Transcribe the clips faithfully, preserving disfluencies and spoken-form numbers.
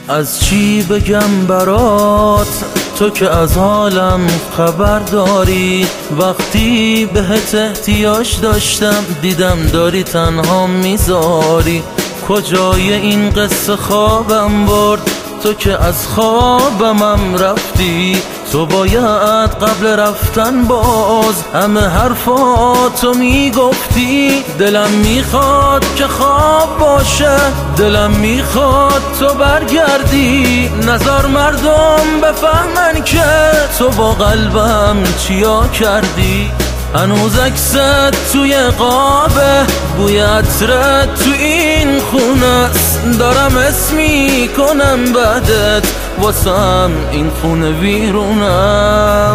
از چی بگم برات تو که از حالم خبر داری؟ وقتی بهت احتیاج داشتم دیدم داری تنها میذاری. کجای این قصه خوابم برد تو که از خوابمم رفتی؟ تو باید قبل رفتن باز همه حرفاتو میگفتی. دلم میخواد که خواب باشه، دلم میخواد تو برگردی. نظر مردم بفهمن که تو با قلبم چیا کردی. هنوز عکست توی قابه، بوی عطرت تو این خونه است. دارم اسمی کنم بعدت واسم این خونه ویرونه.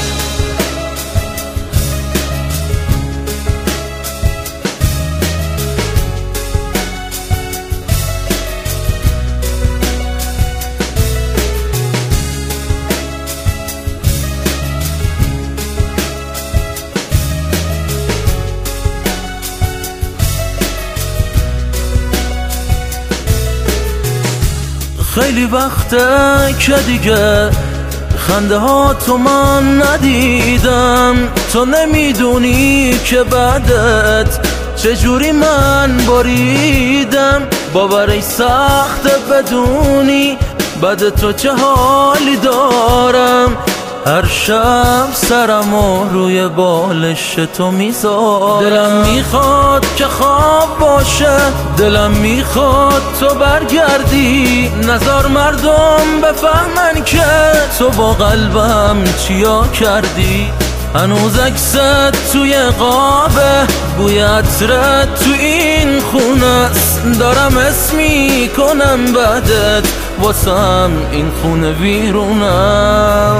خیلی وقته که دیگه خنده ها تو من ندیدم. تو نمیدونی که بعدت چجوری من بریدم. باورش سخته بدونی بعد تو چه حالی دارم. هر شب سرمو روی بالش تو میذارم. دلم میخواد که خواب باشه، دلم میخواد تو برگردی. نظر مردم بفهمن که تو با قلبم چیا کردی. هنوز عکست توی قابه، بوی عطرت تو این خونه است. دارم اسمی کنم بعدت واسم این خونه ویرونه.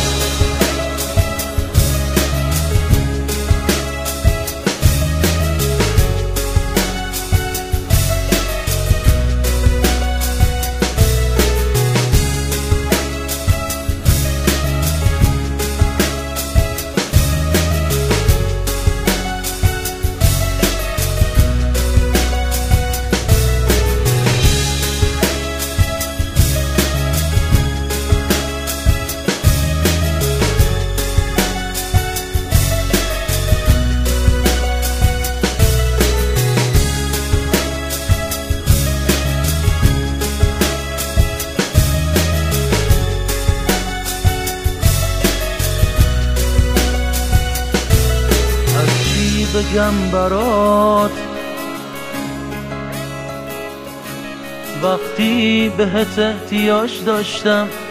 بگم برات وقتی بهت احتیاج داشتم